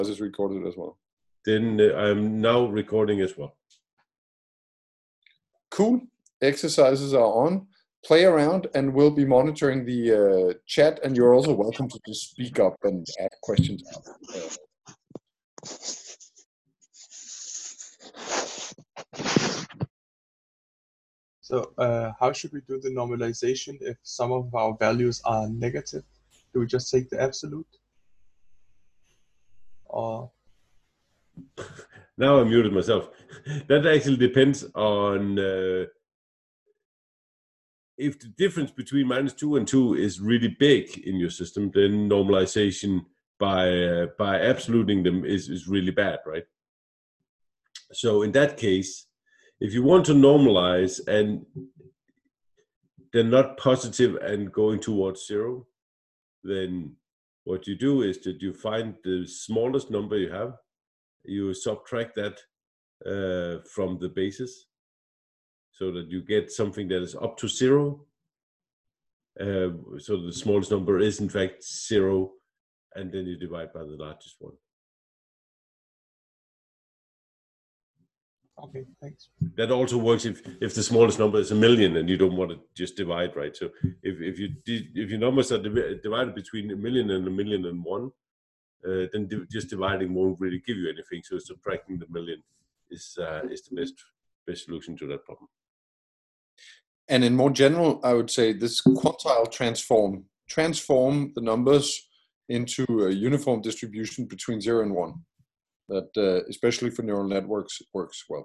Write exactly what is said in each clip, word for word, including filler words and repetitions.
is recorded as well. Then uh, I'm now recording as well. Cool. Exercises are on. Play around, and we'll be monitoring the uh, chat, and you're also welcome to just speak up and add questions. Uh, So uh, how should we do the normalization if some of our values are negative? Do we just take the absolute? Or Now I muted myself. That actually depends on uh, if the difference between minus two and two is really big in your system, then normalization by uh, by absoluting them is, is really bad, right? So in that case, if you want to normalize and they're not positive and going towards zero, then what you do is that you find the smallest number you have, you subtract that uh, from the basis, so that you get something that is up to zero. Uh, so the smallest number is in fact zero, and then you divide by the largest one. okay, thanks. That also works if, if the smallest number is a million and you don't want to just divide, right? So if, if you if your numbers are div divided between a million and a million and one, uh, then di just dividing won't really give you anything. So subtracting the million is uh, is the best best solution to that problem. And in more general, I would say this quantile transform transform the numbers into a uniform distribution between zero and one. That uh, especially for neural networks works well.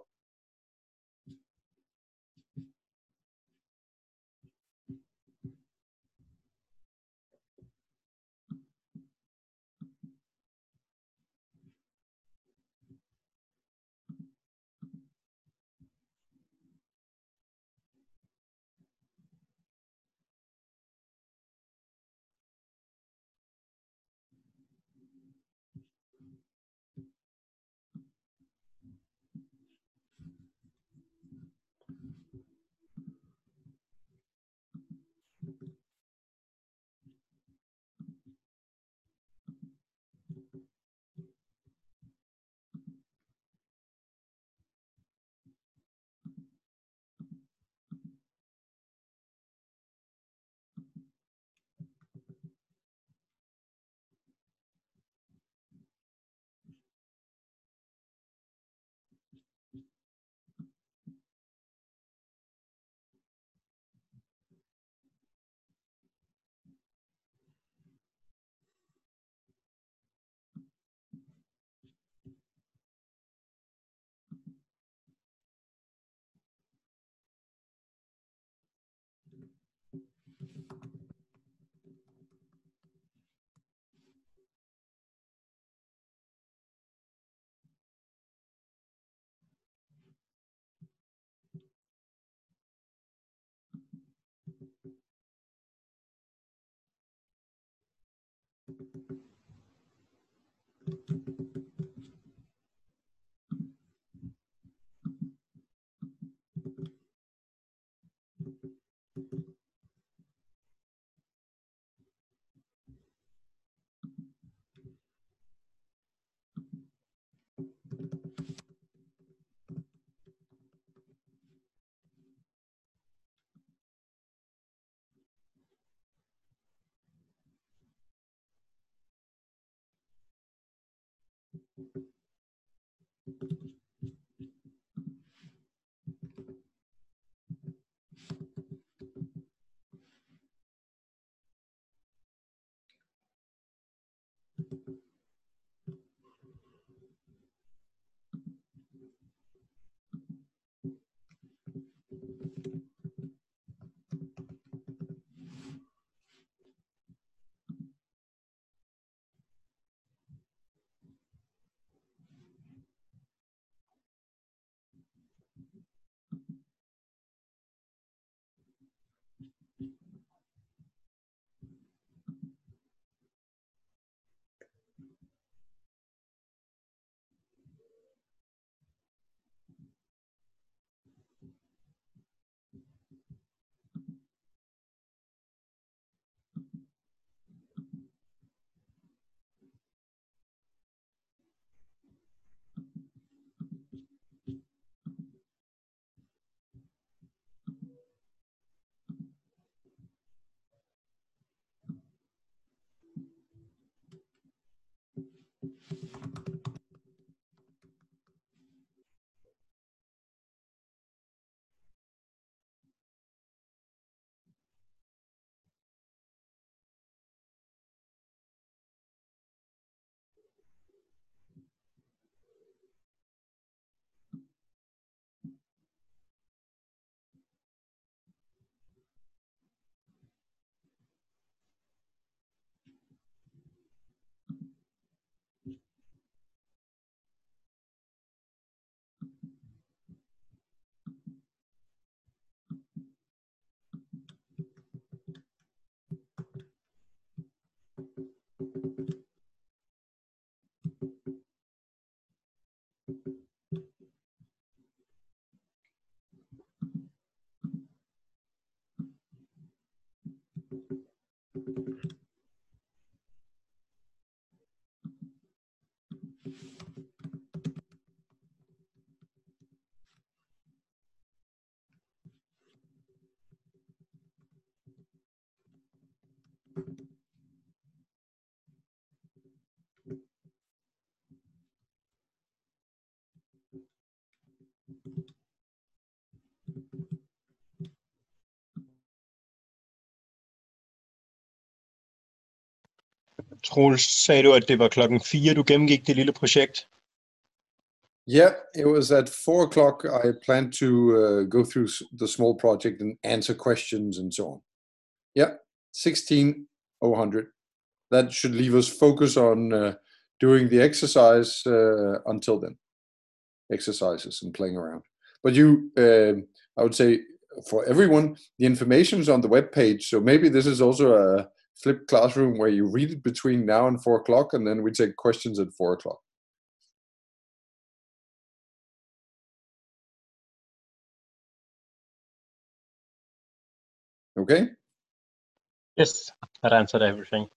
Troels, sagde du, at det var klokken fire, du gennemgik det lille projekt? Yeah, it was at four o'clock. I planned to uh, go through the small project and answer questions and so on. Yeah, sixteen oh hundred. That should leave us focus on uh, doing the exercise uh, until then. Exercises and playing around. But you, uh, I would say, for everyone, the information is on the web page. So maybe this is also a flipped classroom where you read it between now and four o'clock, and then we take questions at four o'clock. Okay? Yes, that answered everything.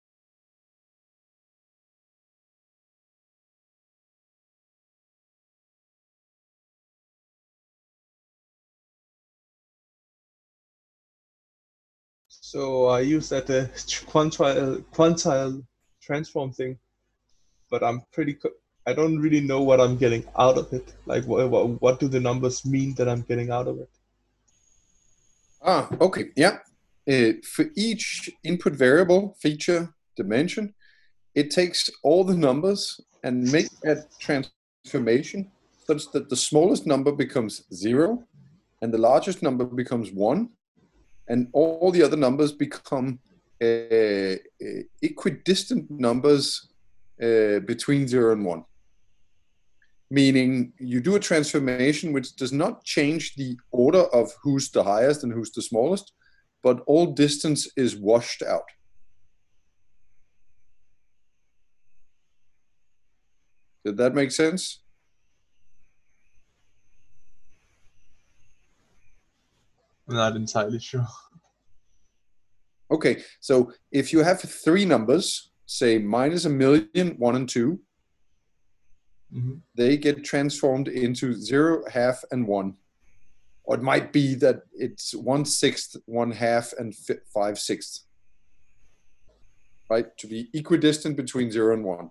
So I use that uh, quantile quantile transform thing, but I'm pretty. Co I don't really know what I'm getting out of it. Like, what, what what do the numbers mean that I'm getting out of it? Ah, okay, yeah. Uh, for each input variable, feature, dimension, it takes all the numbers and makes a transformation such that the smallest number becomes zero and the largest number becomes one, and all the other numbers become uh, uh, equidistant numbers uh, between zero and one. Meaning you do a transformation which does not change the order of who's the highest and who's the smallest, but all distance is washed out. Did that make sense? I'm not entirely sure. Okay, so if you have three numbers, say minus a million, one and two, mm-hmm. they get transformed into zero, half, and one. Or it might be that it's one sixth, one half, and five sixths. Right? To be equidistant between zero and one.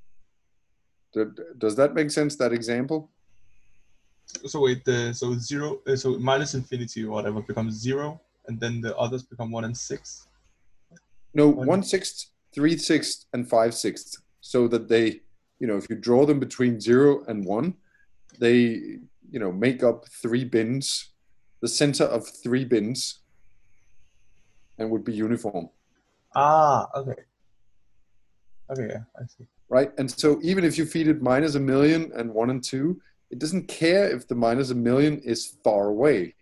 Does that make sense, that example? So wait, the, so zero, uh, so minus infinity or whatever becomes zero, and then the others become one and six? No, one, one sixth, three sixths, and five sixths. So that they, you know, if you draw them between zero and one, they, you know, make up three bins, the center of three bins, and would be uniform. Ah, okay. Okay, yeah, I see. Right, and so even if you feed it minus a million and one and two, it doesn't care if the minus a million is far away.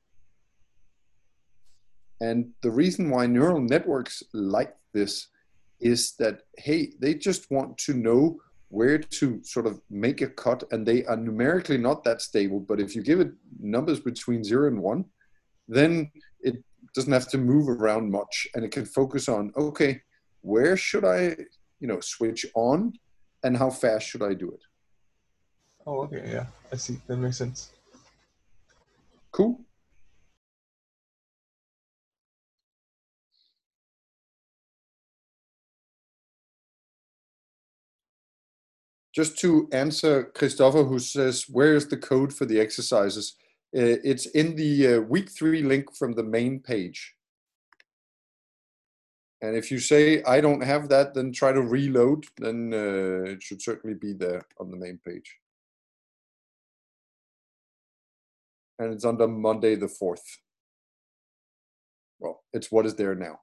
And the reason why neural networks like this is that, hey, they just want to know where to sort of make a cut, and they are numerically not that stable. But if you give it numbers between zero and one, then it doesn't have to move around much, and it can focus on, okay, where should I, you know, switch on, and how fast should I do it? Oh, okay, yeah, I see. That makes sense. Cool. Just to answer Christopher, who says, where is the code for the exercises? Uh, it's in the uh, week three link from the main page. And if you say, I don't have that, then try to reload, then uh, it should certainly be there on the main page. And it's under Monday the fourth. Well, it's what is there now.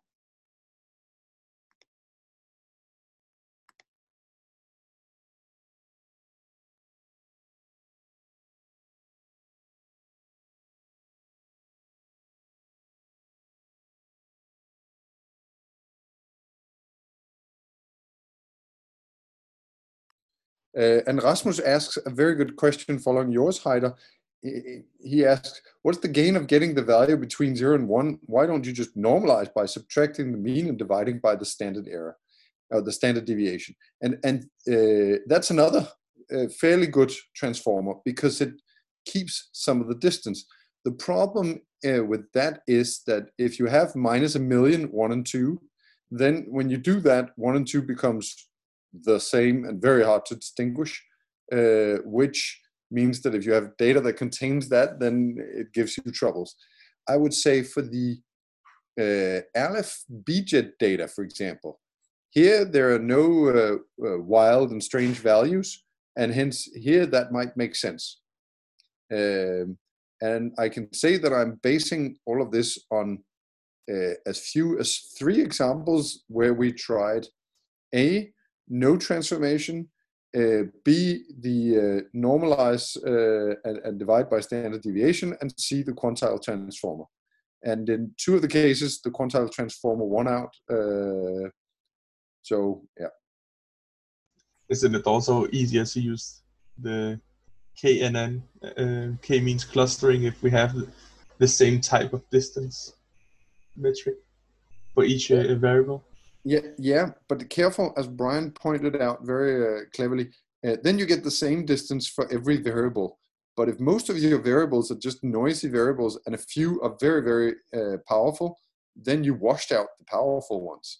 Uh, and Rasmus asks a very good question following yours, Heider. He, he asks, what's the gain of getting the value between zero and one? Why don't you just normalize by subtracting the mean and dividing by the standard error, or the standard deviation? And, and uh, that's another uh, fairly good transformer because it keeps some of the distance. The problem uh, with that is that if you have minus a million, one and two, then when you do that, one and two becomes the same and very hard to distinguish, uh, which means that if you have data that contains that, then it gives you troubles. I would say for the uh, Aleph B J E T data, for example, here there are no uh, uh, wild and strange values, and hence here that might make sense. Um, and I can say that I'm basing all of this on uh, as few as three examples where we tried A, no transformation, uh, B, the uh, normalize uh, and, and divide by standard deviation, and C, the quantile transformer. And in two of the cases, the quantile transformer won out. Uh, so, yeah. Isn't it also easier to use the K N N? Uh, K means clustering if we have the same type of distance metric for each uh, variable. Yeah, yeah, but careful, as Brian pointed out very uh, cleverly, uh, then you get the same distance for every variable. But if most of your variables are just noisy variables and a few are very, very uh, powerful, then you washed out the powerful ones.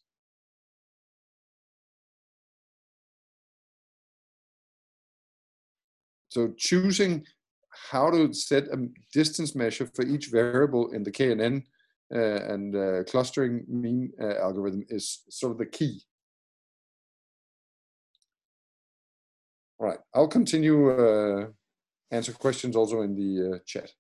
So choosing how to set a distance measure for each variable in the K N N uh, and uh, clustering mean uh, algorithm is sort of the key. All right, I'll continue uh, answer questions also in the uh, chat.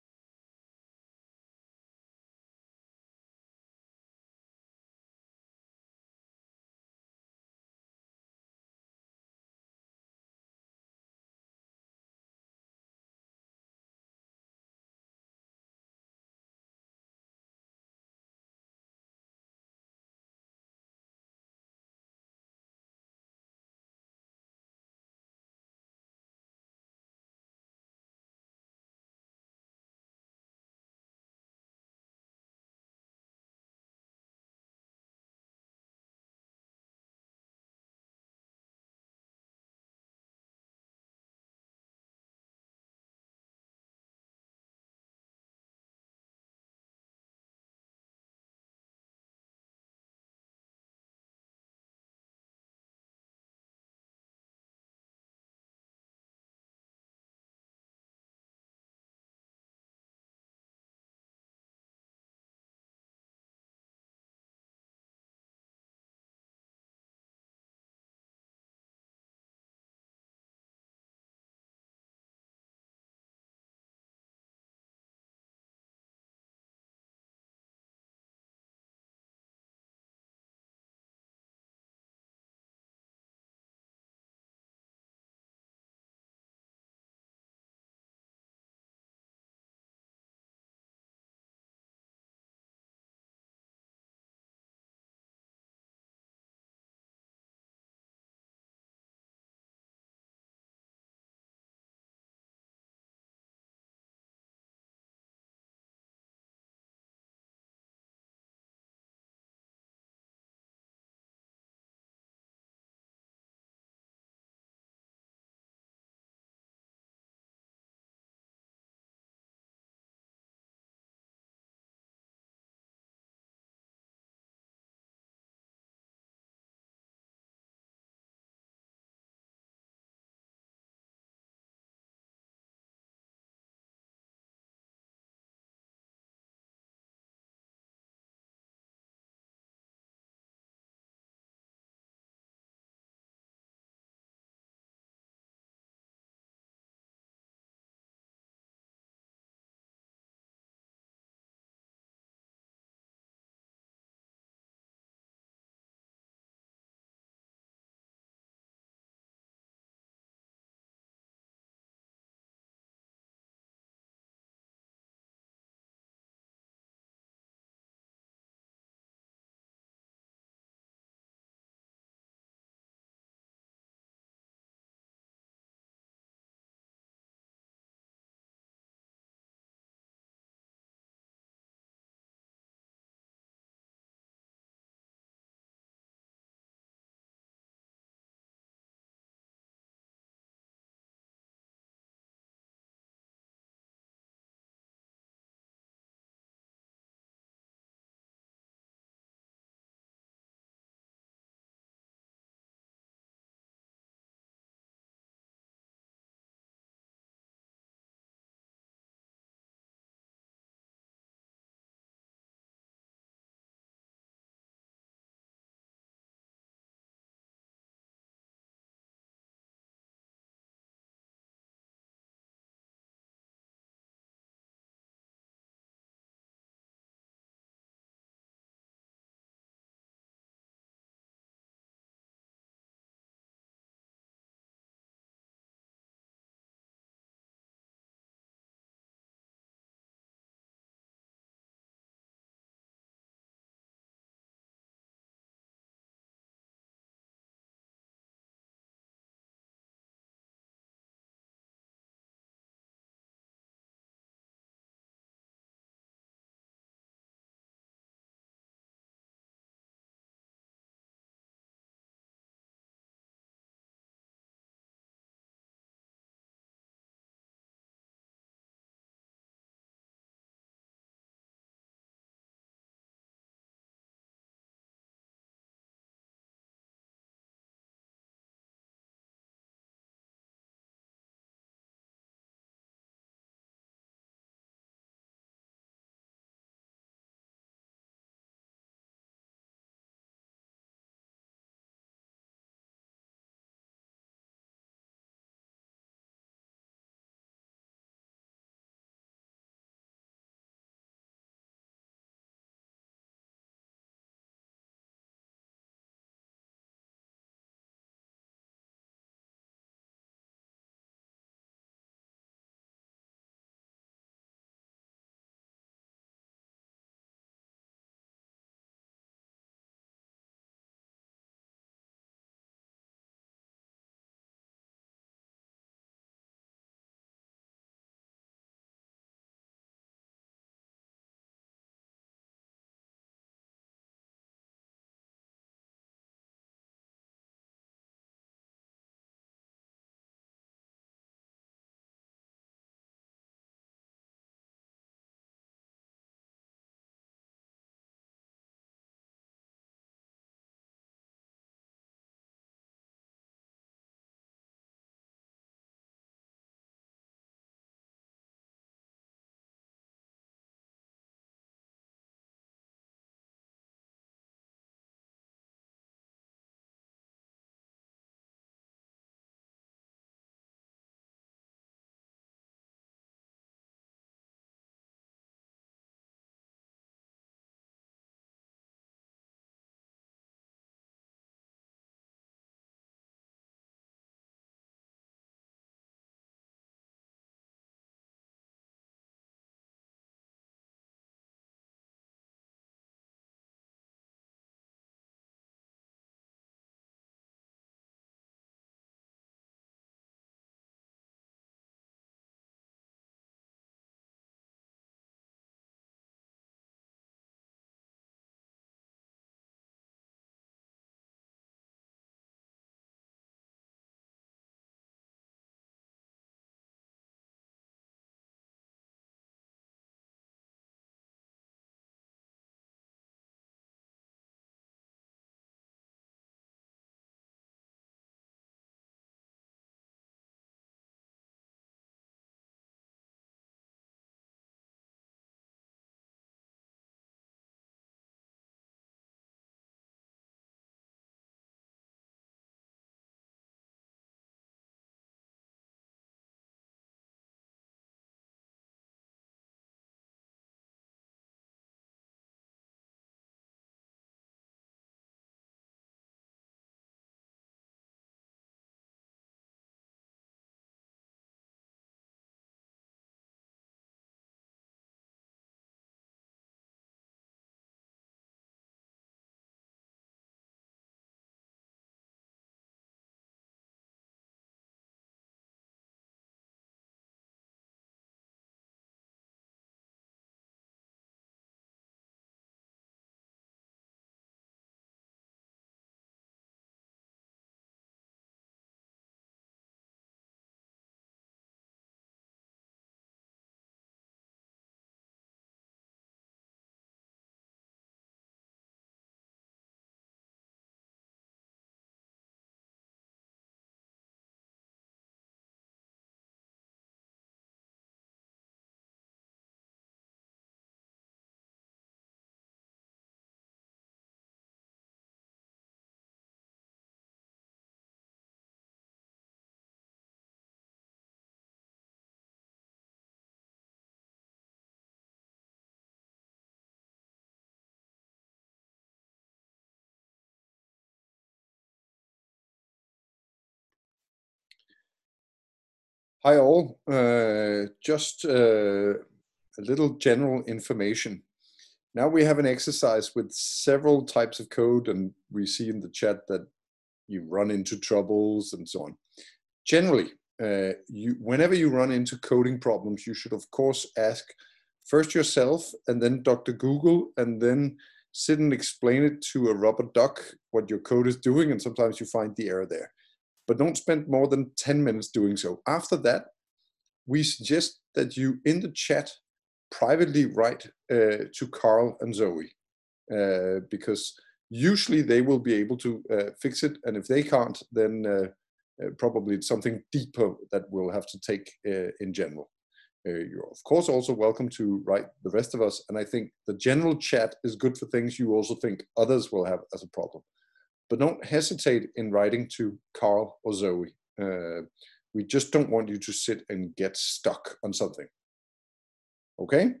Hi all, uh, just uh, a little general information. Now we have an exercise with several types of code, and we see in the chat that you run into troubles and so on. Generally, uh, you, whenever you run into coding problems, you should of course ask first yourself and then Doctor Google, and then sit and explain it to a rubber duck what your code is doing, and sometimes you find the error there. But don't spend more than ten minutes doing so. After that, we suggest that you in the chat privately write uh, to Carl and Zoe, uh, because usually they will be able to uh, fix it, and if they can't, then uh, uh, probably it's something deeper that we'll have to take uh, in general. Uh, you're of course also welcome to write the rest of us, and I think the general chat is good for things you also think others will have as a problem. But don't hesitate in writing to Carl or Zoe. Uh, we just don't want you to sit and get stuck on something. Okay?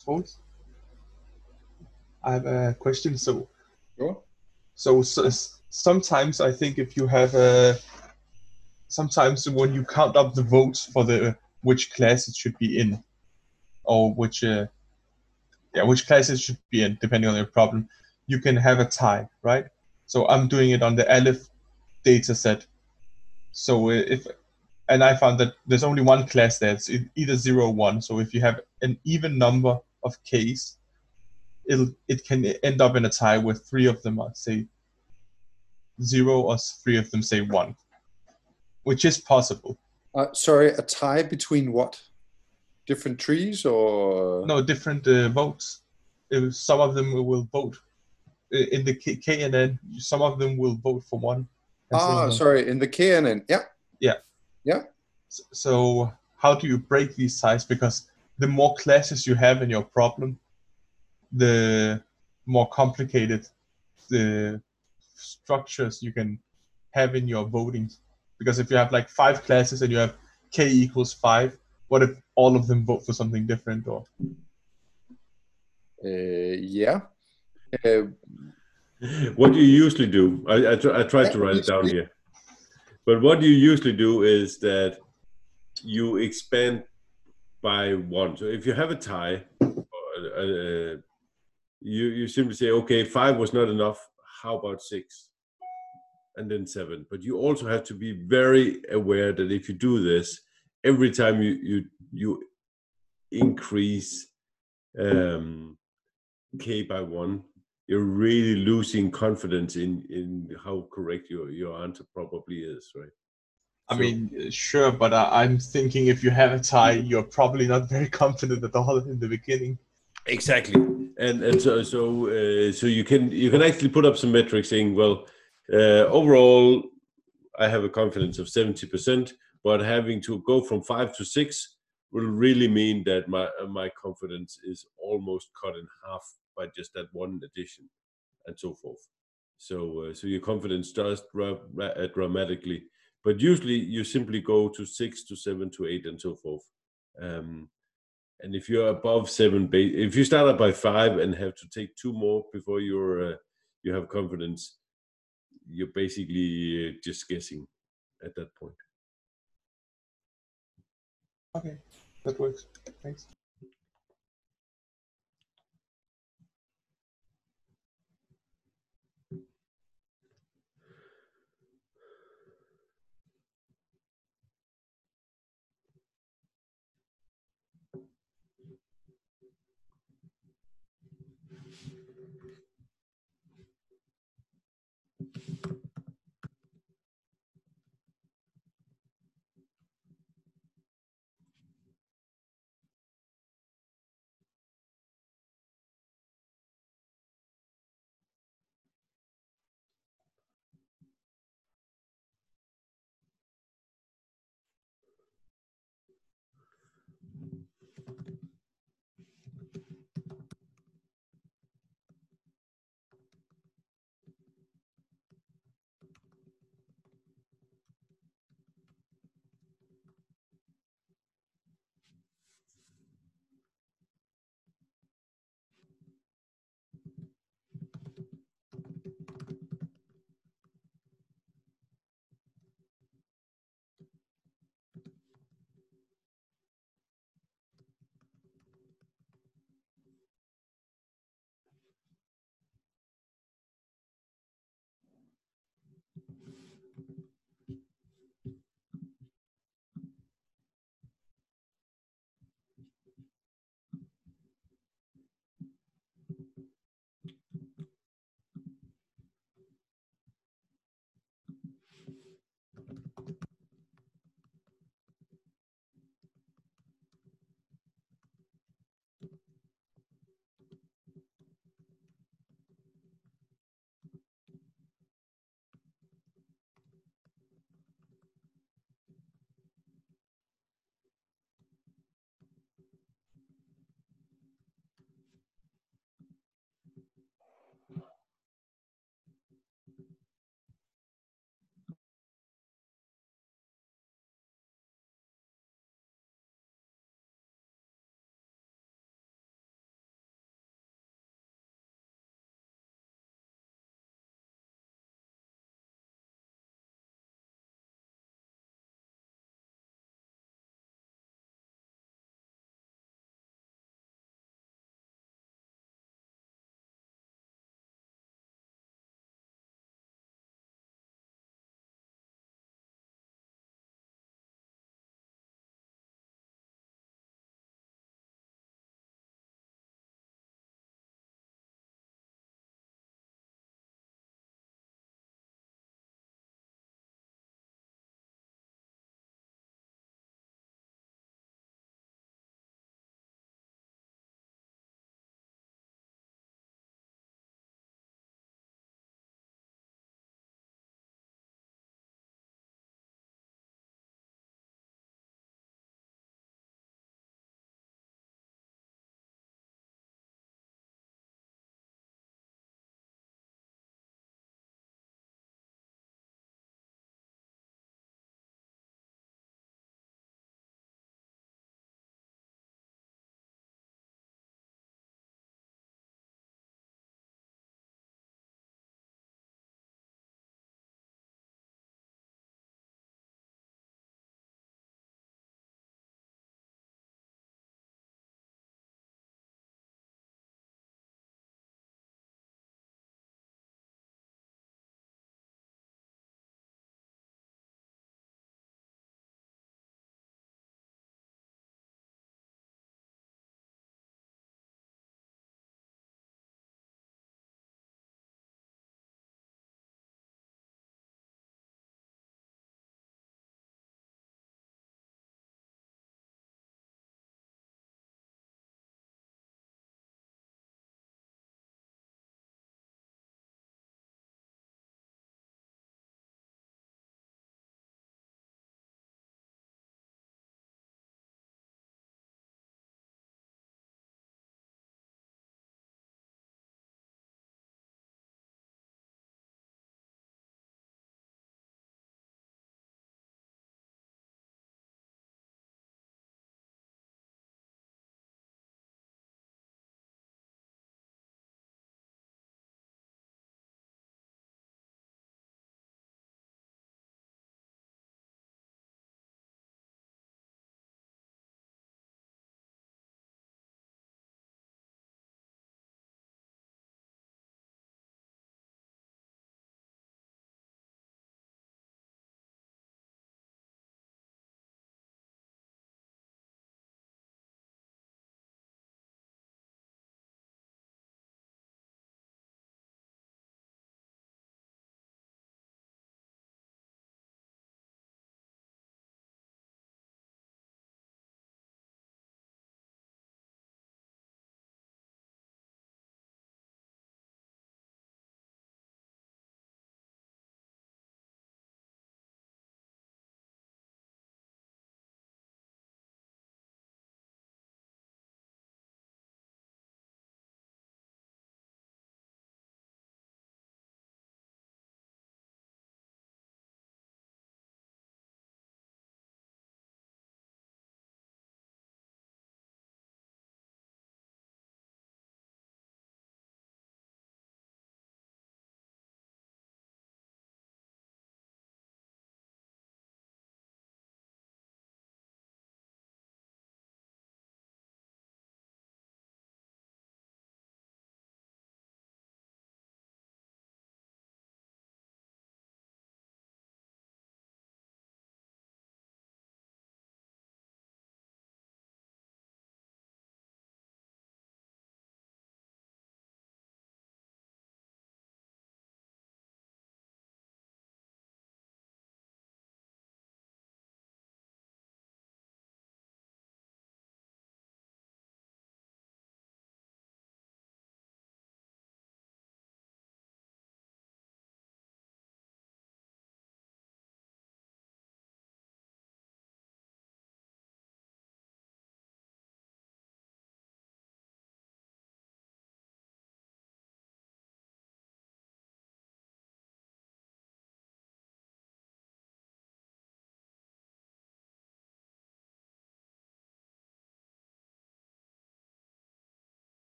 Troels, I have a question. So, Sure. so, so sometimes I think if you have a, sometimes when you count up the votes for the which class it should be in, or which uh, yeah which class it should be in, depending on your problem, you can have a tie, right? So I'm doing it on the Aleph data set. So if and I found that there's only one class there. It's either zero or one. So if you have an even number of Ks, it'll it can end up in a tie where three of them are say zero or three of them say one, which is possible. Uh, sorry, a tie between what? Different trees or? No, different uh, votes. If some of them will vote in the K, K and N. Some of them will vote for one. And some Ah, of them, sorry, in the K N N. Yeah. yeah. Yeah. So how do you break these ties? Because the more classes you have in your problem, the more complicated the structures you can have in your voting. Because if you have like five classes and you have K equals five, what if all of them vote for something different? Or Uh, yeah. Uh, What do you usually do? I, I, tr- I tried to write it down here. But what you usually do is that you expand by one. So if you have a tie, uh, uh, you, you simply say, okay, five was not enough. How about six? And then seven. But you also have to be very aware that if you do this, every time you you, you increase um, K by one, you're really losing confidence in, in how correct your, your answer probably is, right? I So- mean, sure, but I, I'm thinking if you have a tie, you're probably not very confident at all in the beginning. Exactly, and and so so uh, so you can you can actually put up some metrics saying, well, uh, overall, I have a confidence of seventy percent, but having to go from five to six will really mean that my uh, my confidence is almost cut in half by just that one addition, and so forth. So uh, so your confidence does dra- uh, dramatically, but usually you simply go to six to seven to eight and so forth. Um, and if you're above seven, if you start up by five and have to take two more before you're uh, you have confidence, you're basically uh, just guessing at that point. Okay, that works. Thanks.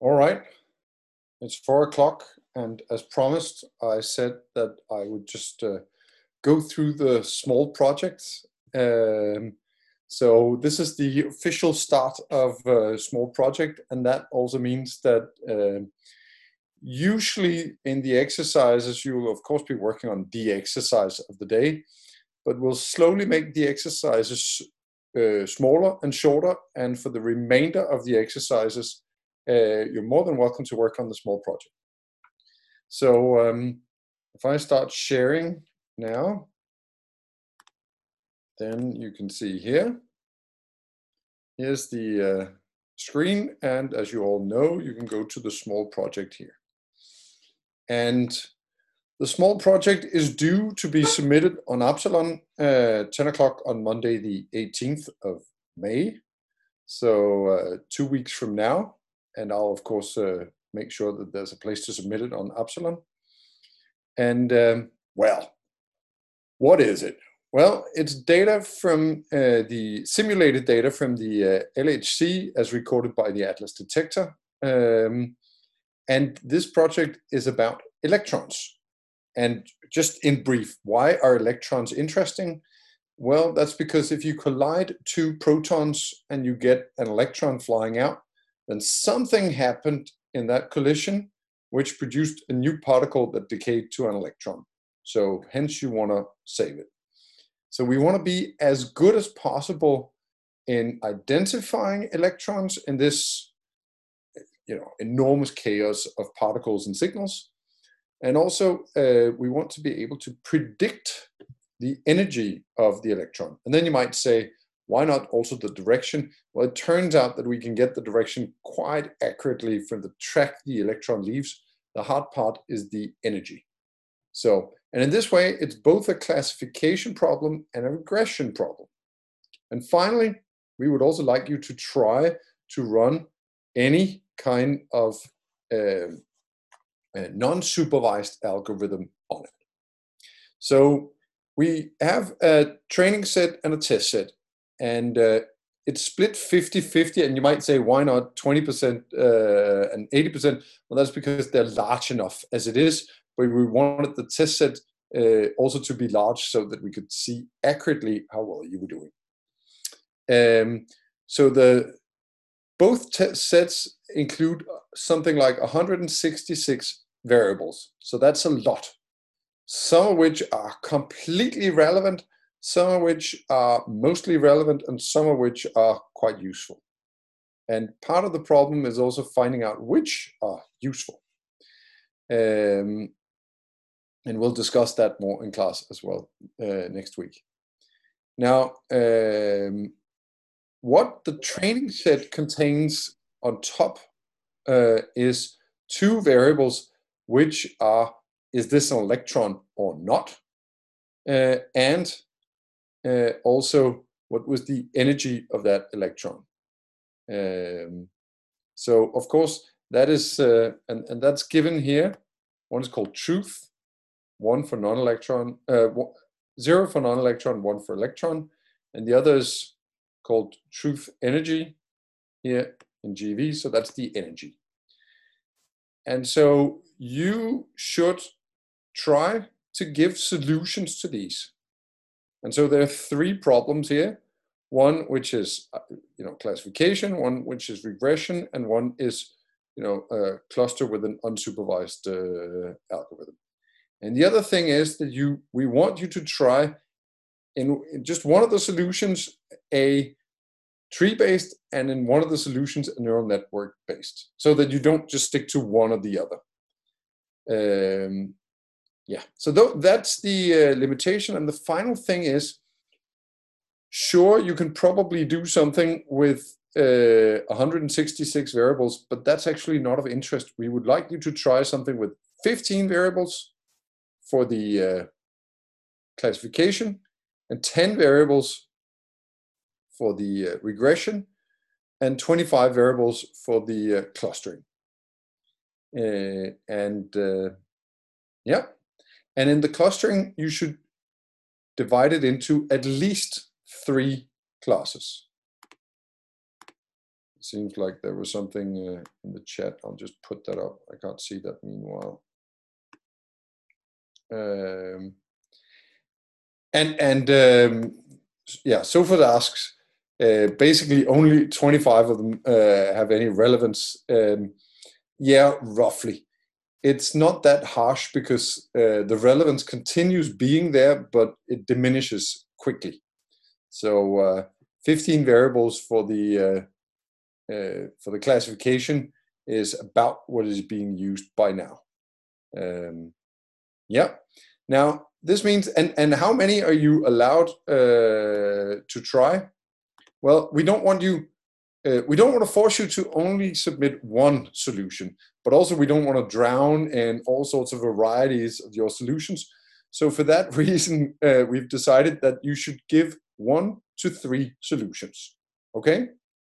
All right, it's four o'clock, and as promised, I said that I would just uh, go through the small projects. Um, so this is the official start of a small project, and that also means that uh, usually in the exercises, you will of course be working on the exercise of the day, but we'll slowly make the exercises uh, smaller and shorter, and for the remainder of the exercises, uh, you're more than welcome to work on the small project. So um, if I start sharing now, then you can see here, here's the uh, screen, and as you all know, you can go to the small project here. And the small project is due to be submitted on Absalon uh, ten o'clock on Monday, the eighteenth of May. So uh, two weeks from now, and I'll of course uh, make sure that there's a place to submit it on Absalon. And um, well, what is it? Well, it's data from uh, the simulated data from the uh, L H C as recorded by the Atlas detector. Um, and this project is about electrons. And just in brief, why are electrons interesting? Well, that's because if you collide two protons and you get an electron flying out, then something happened in that collision which produced a new particle that decayed to an electron. So hence you want to save it. So we want to be as good as possible in identifying electrons in this, you know, enormous chaos of particles and signals. And also uh, we want to be able to predict the energy of the electron. And then you might say, why not also the direction? Well, it turns out that we can get the direction quite accurately from the track the electron leaves. The hard part is the energy. So, and in this way, it's both a classification problem and a regression problem. And finally, we would also like you to try to run any kind of uh, a non-supervised algorithm on it. So we have a training set and a test set, and uh, it's split fifty fifty, and you might say, why not twenty percent uh, and eighty percent? Well, that's because they're large enough as it is, but we wanted the test set uh, also to be large so that we could see accurately how well you were doing. Um, so the both test sets include something like one hundred sixty-six variables. So that's a lot. Some of which are completely relevant, some of which are mostly relevant, and some of which are quite useful. And part of the problem is also finding out which are useful. Um, and we'll discuss that more in class as well uh, next week. Now, um, what the training set contains on top uh, is two variables, which are, is this an electron or not? Uh, and uh, also, what was the energy of that electron? Um, so, of course, that is, uh, and, and that's given here. One is called truth, one for non-electron, uh, zero for non-electron, one for electron, and the other is called truth energy here in G V, so that's the energy. And so you should try to give solutions to these. And so there are three problems here. One which is, you know, classification, one which is regression, and one is, you know, a cluster with an unsupervised uh, algorithm. And the other thing is that you, we want you to try in, in just one of the solutions a tree-based, and in one of the solutions a neural network-based, so that you don't just stick to one or the other. Um, yeah, so th that's the uh, limitation. And the final thing is, sure, you can probably do something with uh, one hundred sixty-six variables, but that's actually not of interest. We would like you to try something with fifteen variables for the uh, classification and ten variables for the uh, regression and twenty-five variables for the uh, clustering. Uh, and uh, yeah, and in the clustering, you should divide it into at least three classes. seems like there was something uh, in the chat. I'll just put that up. I can't see that meanwhile. Um, and and um, yeah, Sofort asks, uh, basically only twenty-five of them uh, have any relevance. Um, yeah, roughly. It's not that harsh because uh, the relevance continues being there, but it diminishes quickly. So uh, fifteen variables for the uh, uh, for the classification is about what is being used by now. Um, yeah. Now this means, and and how many are you allowed uh, to try? Well, we don't want you. Uh, we don't want to force you to only submit one solution, but also we don't want to drown in all sorts of varieties of your solutions. So for that reason, uh, we've decided that you should give one to three solutions, okay?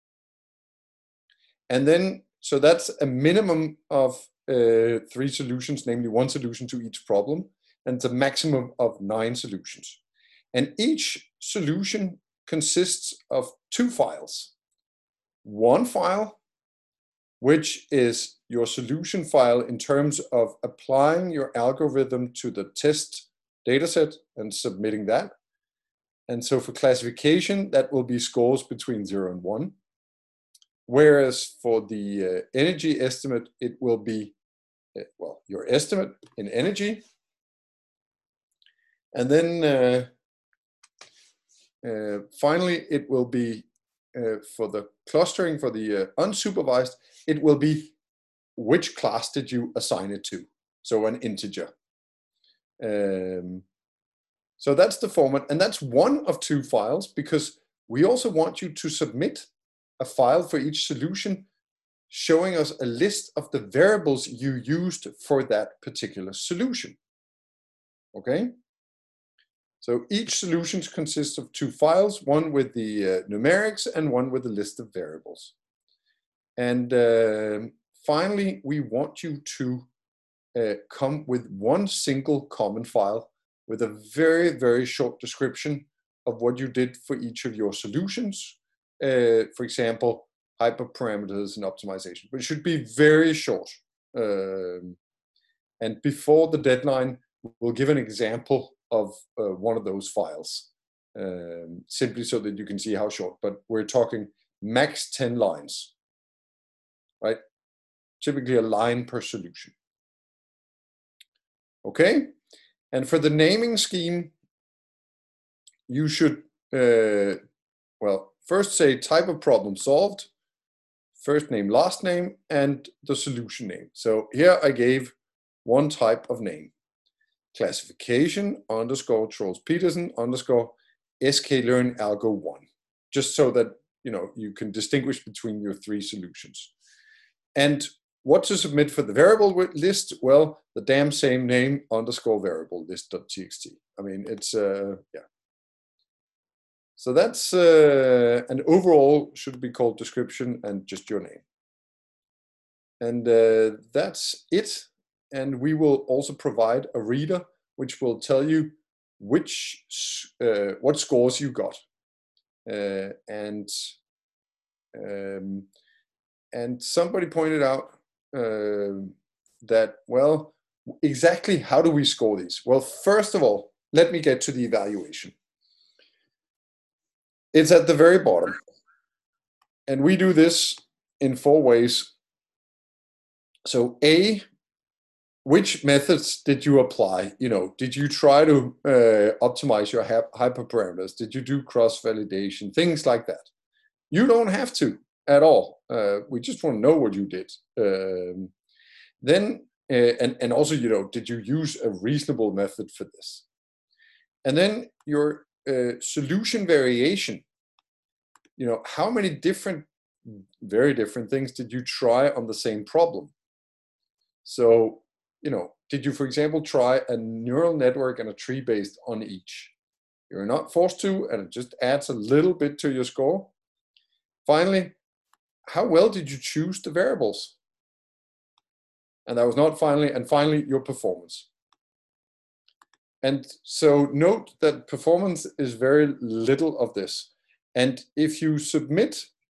And then, so that's a minimum of uh, three solutions, namely one solution to each problem, and it's a maximum of nine solutions. And each solution consists of two files. One file, which is your solution file in terms of applying your algorithm to the test dataset and submitting that. And so for classification, that will be scores between zero and one. Whereas for the uh, energy estimate, it will be, uh, well, your estimate in energy. And then uh, uh, finally, it will be Uh, for the clustering, for the uh, unsupervised, it will be which class did you assign it to, so an integer. Um, so that's the format, and that's one of two files, because we also want you to submit a file for each solution showing us a list of the variables you used for that particular solution. Okay? So each solution consists of two files, one with the uh, numerics and one with a list of variables. And uh, finally, we want you to uh, come with one single common file with a very, very short description of what you did for each of your solutions. Uh, for example, hyperparameters and optimization, but it should be very short. Um, and before the deadline, we'll give an example of uh, one of those files, um, simply so that you can see how short, but we're talking max ten lines, right? Typically a line per solution. Okay, and for the naming scheme, you should, uh, well, first say type of problem solved, first name, last name, and the solution name. So here I gave one type of name. Classification underscore Troels Petersen underscore sklearn algo one, just so that you know you can distinguish between your three solutions. And what to submit for the variable list? Well, the damn same name underscore variable list.txt. I mean, it's uh, yeah. So that's uh, an overall should be called description and just your name. And uh, that's it. And we will also provide a reader which will tell you which uh, what scores you got. Uh, and um, and somebody pointed out uh, that, well, exactly how do we score these? Well, first of all, let me get to the evaluation. It's at the very bottom. And we do this in four ways. So A, which methods did you apply? You know, did you try to uh, optimize your hyperparameters? Did you do cross-validation? Things like that. You don't have to at all. Uh, we just want to know what you did. Um, then, uh, and, and also, you know, did you use a reasonable method for this? And then your uh, solution variation. You know, how many different, very different things did you try on the same problem? So, you know, did you, for example, try a neural network and a tree based on each? You're not forced to, and it just adds a little bit to your score. Finally, how well did you choose the variables? And that was not finally, and finally, your performance. And so note that performance is very little of this. And if you submit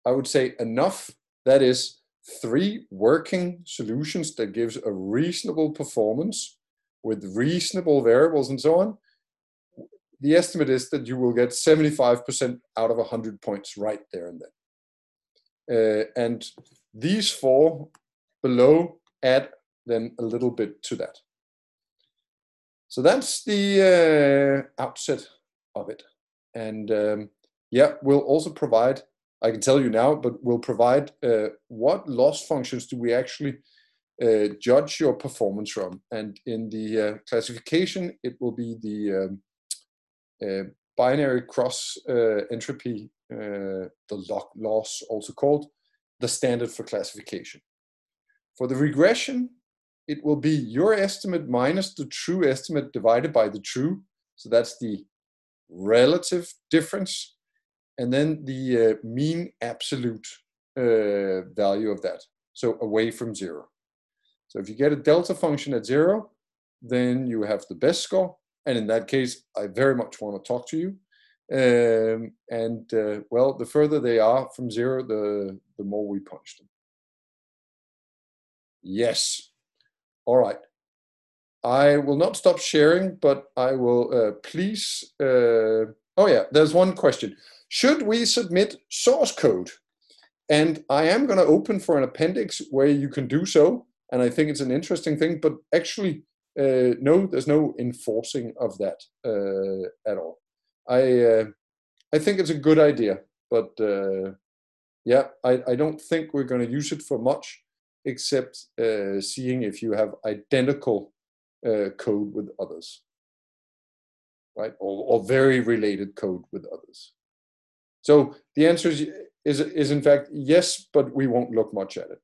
I would say enough. That is three working solutions that gives a reasonable performance with reasonable variables and so on. The estimate is that you will get seventy-five percent out of one hundred points right there and then. Uh, and these four below add then a little bit to that. So that's the uh, outset of it. And um, yeah, we'll also provide, I can tell you now, but we'll provide uh, what loss functions do we actually uh, judge your performance from. And in the uh, classification, it will be the um, uh, binary cross uh, entropy, uh, the log loss also called, the standard for classification. For the regression, it will be your estimate minus the true estimate divided by the true. So that's the relative difference. And then the uh, mean absolute uh, value of that. So away from zero. So if you get a delta function at zero, then you have the best score. And in that case, I very much want to talk to you. Um, and uh, well, the further they are from zero, the, the more we punish them. Yes. All right. I will not stop sharing, but I will uh, please. Uh, oh yeah, there's one question. Should we submit source code? And I am going to open for an appendix where you can do so. And I think it's an interesting thing, but actually, uh, no, there's no enforcing of that uh, at all. I uh, I think it's a good idea, but uh, yeah, I, I don't think we're going to use it for much, except uh, seeing if you have identical uh, code with others, right? Or, or very related code with others. So the answer is, is, is in fact yes, but we won't look much at it.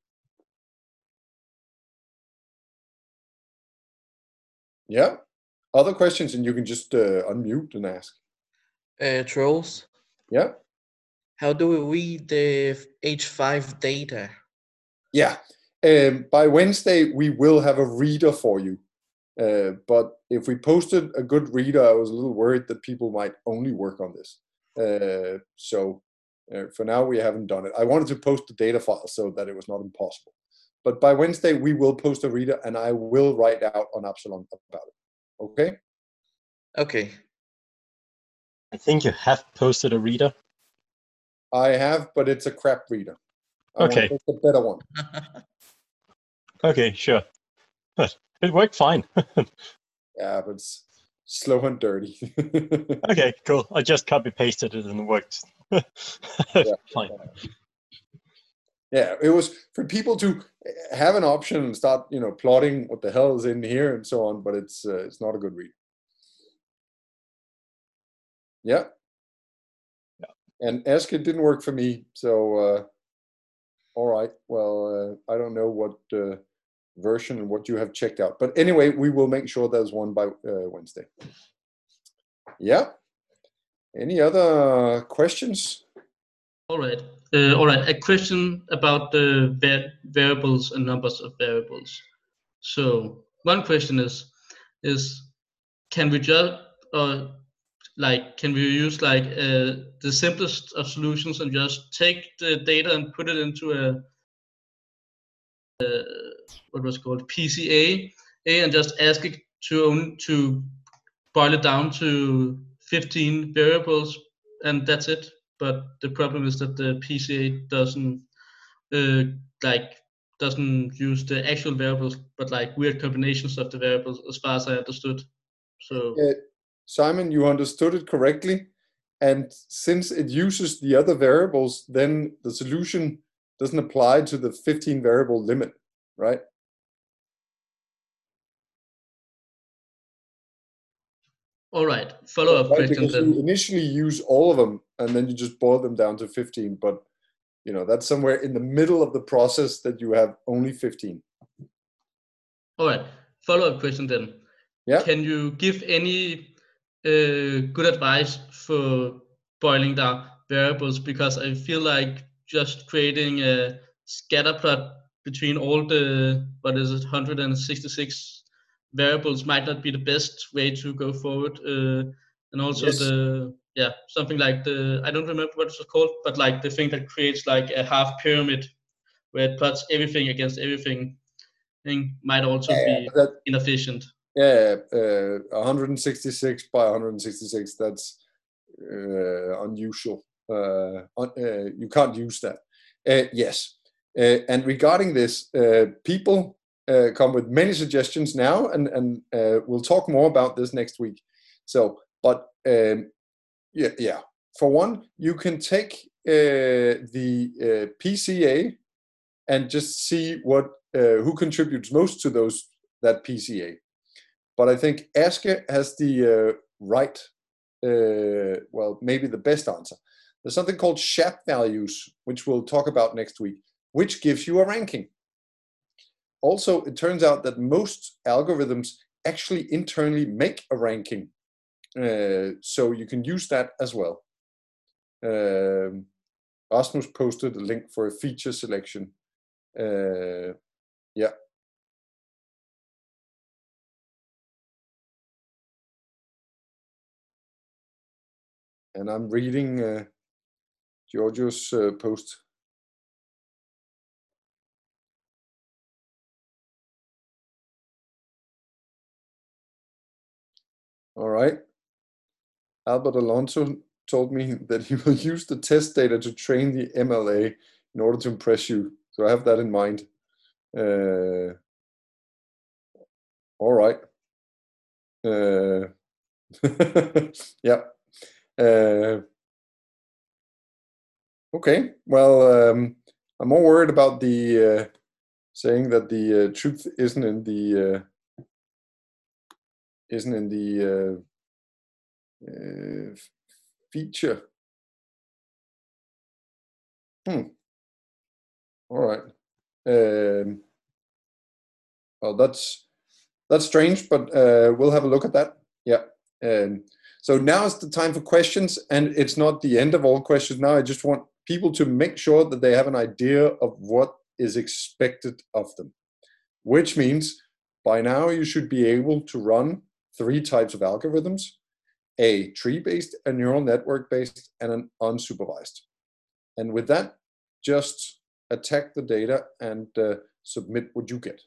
Yeah. Other questions, and you can just uh, unmute and ask. Uh, Troels. Yeah. How do we read the H five data? Yeah. Um, by Wednesday, we will have a reader for you. Uh, but if we posted a good reader, I was a little worried that people might only work on this. Uh, so uh, for now, we haven't done it. I wanted to post the data file so that it was not impossible. But by Wednesday, we will post a reader, and I will write out on Absalon about it. Okay? Okay. I think you have posted a reader. I have, but it's a crap reader. I Okay. want to post a better one. Okay, sure. But it worked fine. Yeah, but it's slow and dirty. Okay, cool. I just copy pasted it and it worked. Yeah. Fine. Yeah, it was for people to have an option and start, you know, plotting what the hell is in here and so on, but it's uh, it's not a good read. Yeah. Yeah. And Ask, it didn't work for me, so uh, all right. Well, uh, I don't know what uh, version and what you have checked out, but anyway, we will make sure there's one by uh, Wednesday. Yeah. Any other questions? All right. Uh, all right. A question about the va variables and numbers of variables. So one question is, is can we just, uh, like, can we use like uh, the simplest of solutions and just take the data and put it into a, uh, what was called P C A, and just ask it to own, to boil it down to fifteen variables, and that's it? But the problem is that the P C A doesn't uh, like doesn't use the actual variables, but like weird combinations of the variables, as far as I understood. So uh, Simon, you understood it correctly, and since it uses the other variables, then the solution doesn't apply to the fifteen variable limit, right? all right, follow-up Right, question because then. you initially use all of them, and then you just boil them down to fifteen, but you know, that's somewhere in the middle of the process that you have only fifteen. All right, follow-up question then. Yeah. Can you give any uh, good advice for boiling down variables? Because I feel like just creating a scatter plot between all the, what is it, one hundred sixty-six variables might not be the best way to go forward. Uh, and also Yes. the yeah, something like the, I don't remember what it's called, but like the thing that creates like a half pyramid where it puts everything against everything, thing might also Yeah, be that, inefficient. yeah, uh, one hundred sixty-six by one hundred sixty-six, that's uh, unusual. Uh, un, uh, you can't use that. Uh, yes. Uh, and regarding this, uh, people uh, come with many suggestions now, and, and uh, we'll talk more about this next week. So, but um, yeah, yeah. For one, you can take uh, the uh, P C A and just see what uh, who contributes most to those that P C A. But I think Aske has the uh, right, uh, well, maybe the best answer. There's something called S H A P values, which we'll talk about next week, which gives you a ranking. Also, it turns out that most algorithms actually internally make a ranking. Uh, so you can use that as well. Um, Rasmus posted a link for a feature selection. Uh, yeah. And I'm reading uh, Giorgio's uh, post. All right. Albert Alonso told me that he will use the test data to train the M L A in order to impress you. So I have that in mind. Uh, all right. Uh, yeah. Uh, okay. Well, um, I'm more worried about the uh, saying that the uh, truth isn't in the uh, isn't in the uh, uh, feature. Hmm. All right. Um, well, that's that's strange, but uh, we'll have a look at that. Yeah. Um, so now is the time for questions, and it's not the end of all questions. Now I just want people to make sure that they have an idea of what is expected of them, which means by now you should be able to run three types of algorithms: a tree-based, a neural network-based, and an unsupervised. And with that, just attack the data and uh, submit what you get.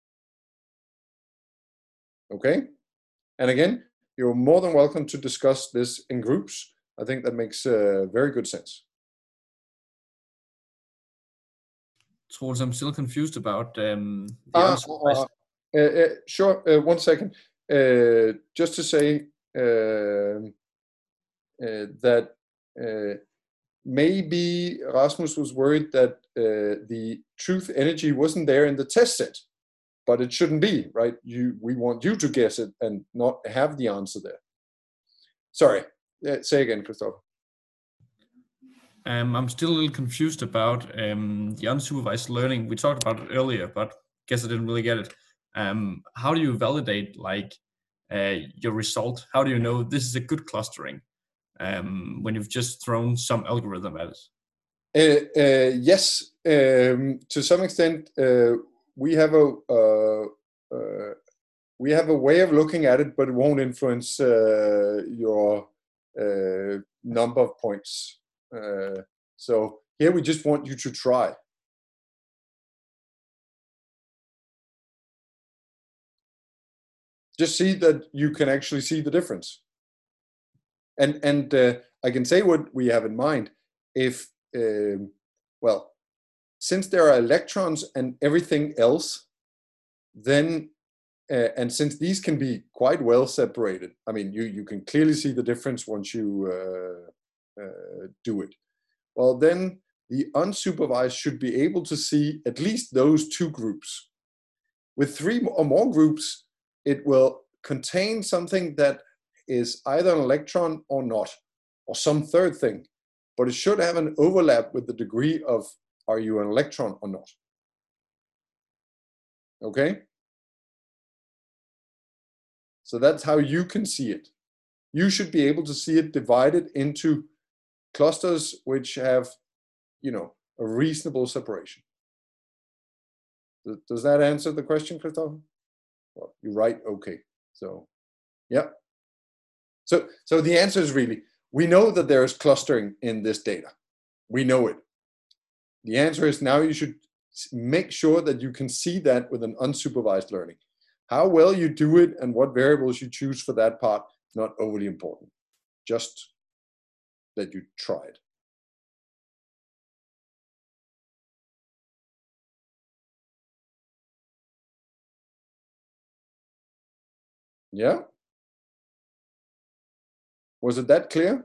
Okay? And again, you're more than welcome to discuss this in groups. I think that makes uh, very good sense. Troels, I'm still confused about um, the Uh, unsupervised. uh, uh, sure, uh, one second. Uh, just to say uh, uh, that uh, maybe Rasmus was worried that uh, the truth energy wasn't there in the test set, but it shouldn't be, right? You, we want you to guess it and not have the answer there. Sorry, uh, say again, Christopher. Um, I'm still a little confused about um, the unsupervised learning. We talked about it earlier, but guess I didn't really get it. Um, how do you validate like uh, your result? How do you know this is a good clustering um, when you've just thrown some algorithm at it? Uh, uh, yes, um, to some extent, uh, we have a uh, uh, we have a way of looking at it, but it won't influence uh, your uh, number of points. Uh, so here we just want you to try. Just see that you can actually see the difference. And and uh, I can say what we have in mind. If um, well, since there are electrons and everything else, then uh, and since these can be quite well separated, I mean, you you can clearly see the difference once you uh, uh, do it. Well, then the unsupervised should be able to see at least those two groups. With three or more groups, it will contain something that is either an electron or not, or some third thing, but it should have an overlap with the degree of are you an electron or not. Okay? So that's how you can see it. You should be able to see it divided into clusters which have, you know, a reasonable separation. Does that answer the question, Christopher? Well, you're right. Okay. So, yeah. So, so the answer is really, we know that there is clustering in this data. We know it. The answer is now you should make sure that you can see that with an unsupervised learning. How well you do it and what variables you choose for that part, not overly important. Just that you try it. Yeah? Was it that clear?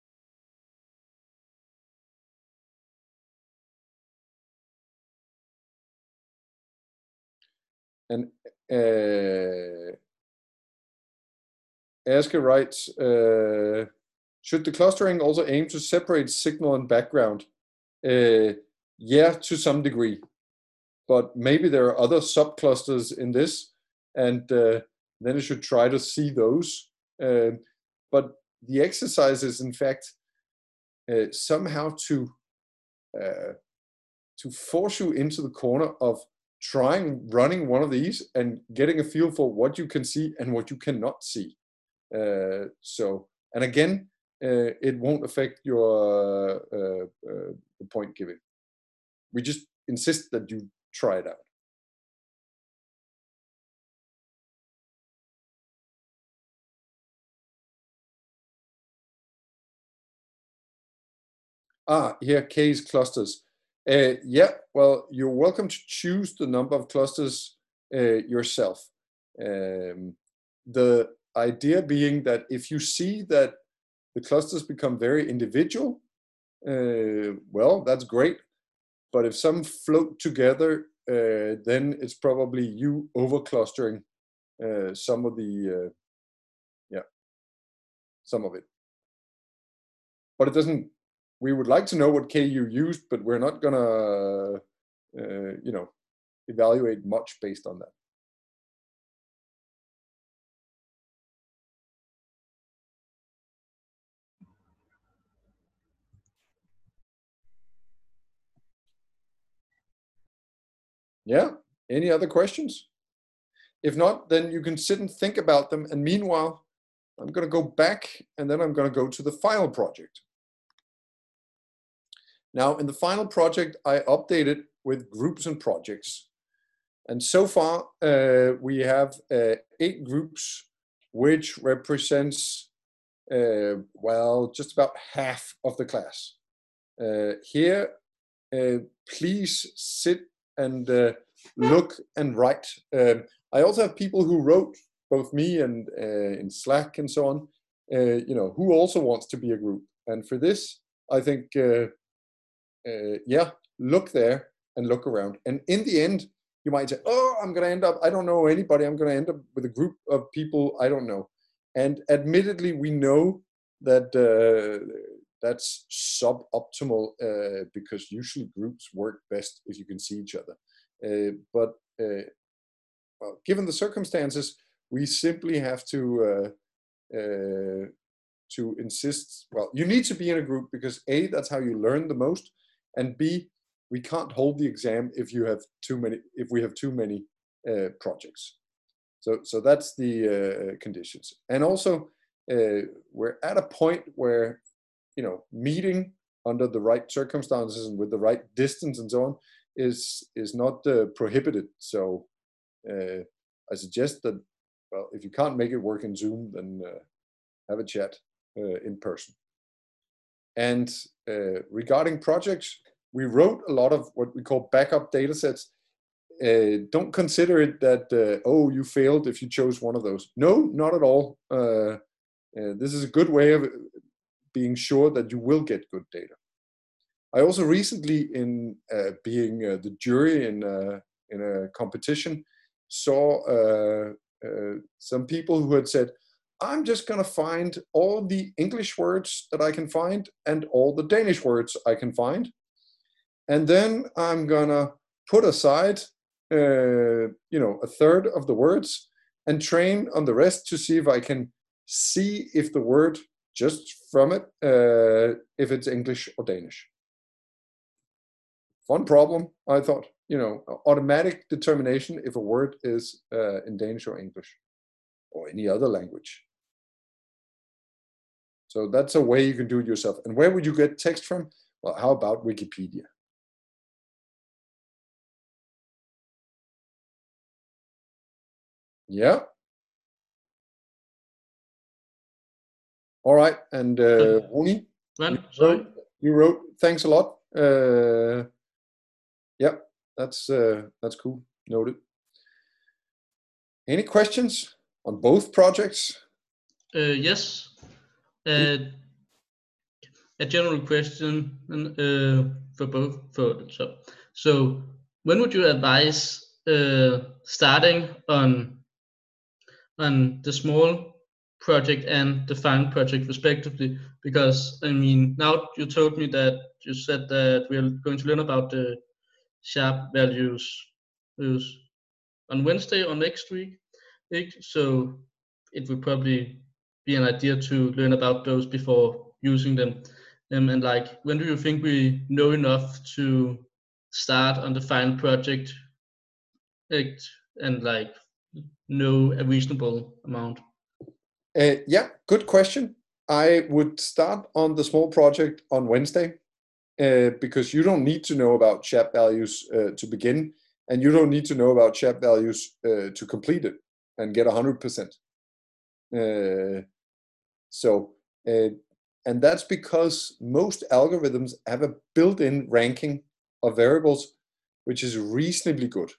And uh, Asker writes, uh, should the clustering also aim to separate signal and background? Uh, yeah, to some degree. But maybe there are other subclusters in this, and uh, then you should try to see those. Uh, but the exercise is, in fact, uh, somehow to uh, to force you into the corner of trying running one of these and getting a feel for what you can see and what you cannot see. Uh, so, and again, uh, it won't affect your uh, uh, the point giving. We just insist that you try it out. Ah, here, case clusters. Uh, yeah, well, you're welcome to choose the number of clusters uh, yourself. Um, the idea being that if you see that the clusters become very individual, uh, well, that's great. But if some float together, uh, then it's probably you over clustering uh, some of the, uh, yeah, some of it. But it doesn't, we would like to know what K you used, but we're not gonna, uh, you know, evaluate much based on that. Yeah, any other questions? If not, then you can sit and think about them. And meanwhile, I'm gonna go back and then I'm gonna go to the final project. Now, in the final project, I updated with groups and projects. And so far, uh, we have uh, eight groups, which represents, uh, well, just about half of the class. Uh, here, uh, please sit and uh, look and write. Um, I also have people who wrote, both me and uh, in Slack and so on, uh, you know, who also wants to be a group. And for this, I think, uh, uh, yeah, look there and look around. And in the end, you might say, oh, I'm going to end up, I don't know anybody. I'm going to end up with a group of people I don't know. And admittedly, we know that uh, that's suboptimal uh, because usually groups work best if you can see each other. Uh, but uh, well, given the circumstances, we simply have to uh, uh, to insist. Well, you need to be in a group because A, that's how you learn the most, and B, we can't hold the exam if you have too many. If we have too many uh, projects. So, so that's the uh, conditions. And also, uh, we're at a point where, you know, meeting under the right circumstances and with the right distance and so on is is not uh, prohibited. So, uh, I suggest that, well, if you can't make it work in Zoom, then uh, have a chat uh, in person. And uh, regarding projects, we wrote a lot of what we call backup data sets. Uh, don't consider it that, uh, oh, you failed if you chose one of those. No, not at all. Uh, uh, this is a good way of being sure that you will get good data. I also recently, in uh, being uh, the jury in, uh, in a competition, saw uh, uh, some people who had said, I'm just going to find all the English words that I can find and all the Danish words I can find. And then I'm going to put aside Uh, you know, a third of the words and train on the rest to see if I can see if the word just from it, uh, if it's English or Danish. Fun problem, I thought, you know, automatic determination if a word is uh, in Danish or English or any other language. So that's a way you can do it yourself. And where would you get text from? Well, how about Wikipedia? Yeah. All right. And uh, Runi, Well, you sorry. wrote, you wrote, thanks a lot. Uh, yeah, that's uh, that's cool. Noted. Any questions on both projects? Uh, yes. Uh, a general question uh, for both. For so, so when would you advise uh, starting on on the small project and the final project respectively? Because I mean, now you told me that you said that we're going to learn about the sharp values values on Wednesday or next week. week. So it would probably be an idea to learn about those before using them. Um, and like, when do you think we know enough to start on the final project like, and like know a reasonable amount? Uh, yeah, good question. I would start on the small project on Wednesday uh, because you don't need to know about sharp values uh, to begin, and you don't need to know about sharp values uh, to complete it and get one hundred percent. Uh, so, uh, and that's because most algorithms have a built-in ranking of variables, which is reasonably good.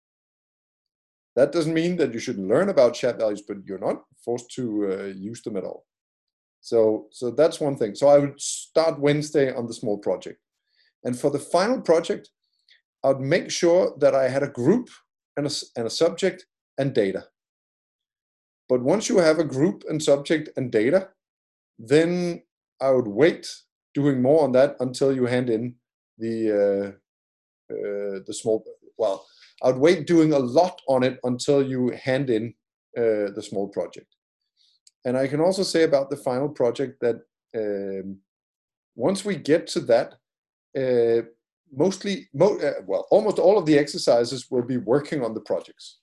That doesn't mean that you shouldn't learn about sharp values, but you're not forced to uh, use them at all. So, so that's one thing. So I would start Wednesday on the small project. And for the final project, I would make sure that I had a group and a, and a subject and data. But once you have a group and subject and data, then I would wait doing more on that until you hand in the uh, uh, the small, well, I would wait doing a lot on it until you hand in uh, the small project. And I can also say about the final project that um, once we get to that, uh, mostly, mo uh, well, almost all of the exercises will be working on the projects.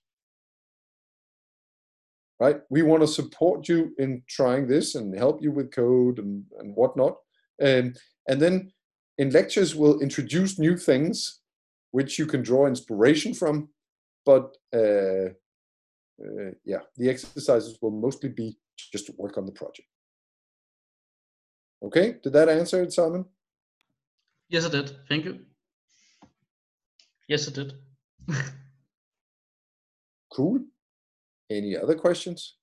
Right? We want to support you in trying this and help you with code and, and whatnot. Um, and then in lectures, we'll introduce new things which you can draw inspiration from. But uh, uh, yeah, the exercises will mostly be just to work on the project. Okay, did that answer it, Simon? Yes, I did. Thank you. Yes, I did. Cool. Any other questions?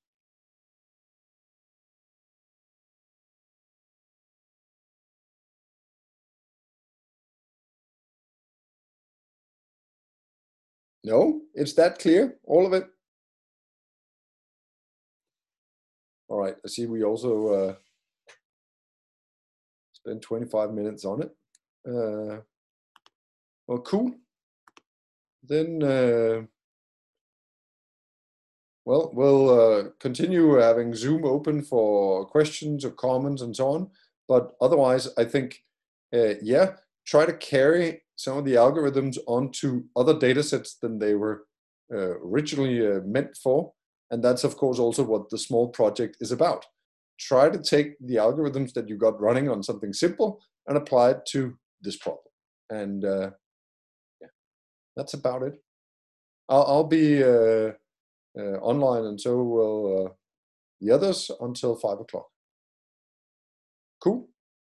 No, it's that clear, all of it. All right, I see we also uh, spent twenty-five minutes on it. Uh, well, cool. Then, uh, well, we'll uh, continue having Zoom open for questions or comments and so on. But otherwise, I think, uh, yeah, try to carry some of the algorithms onto other data sets than they were uh, originally uh, meant for. And that's, of course, also what the small project is about. Try to take the algorithms that you got running on something simple and apply it to this problem. And uh, yeah, that's about it. I'll, I'll be uh, uh, online, and so will uh, the others until five o'clock. Cool.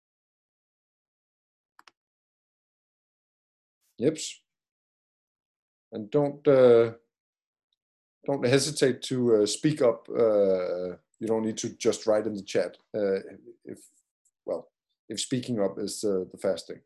Yips. And don't uh, don't hesitate to uh, speak up. Uh, you don't need to just write in the chat. Uh, if well, if speaking up is uh, the fast thing.